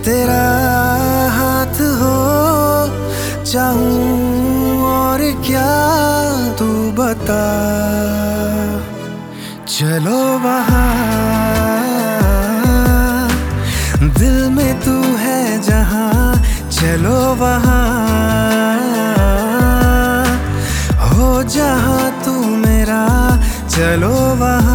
तेरा हाथ हो चाहूं और क्या तू बता। चलो वहाँ दिल में तू है जहाँ, चलो वहाँ हो जहाँ तू मेरा, चलो वहाँ।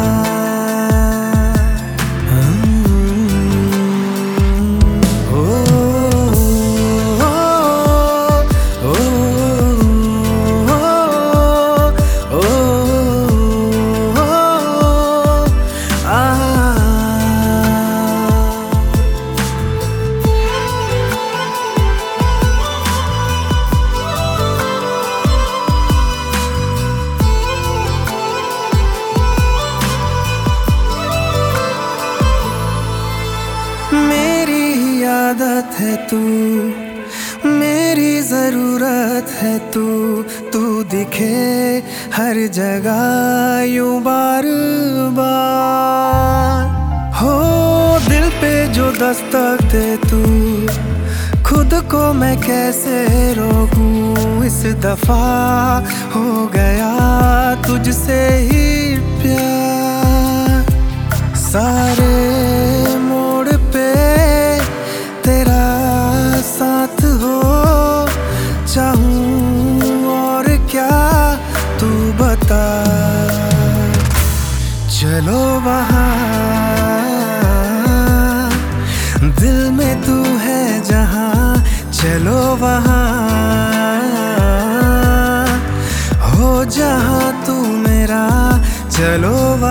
मेरी आदत है तू, मेरी जरूरत है तू, तू दिखे हर जगह यूं बार बार। हो दिल पे जो दस्तक दे तू, खुद को मैं कैसे रोकूं। इस दफा हो गया तुझसे ही प्यार। सारे मोड़ पे तेरा साथ हो चाहूं और क्या तू बता। चलो वहाँ दिल में तू है जहाँ, चलो वहाँ हो जहाँ तू मेरा, चलो वहाँ।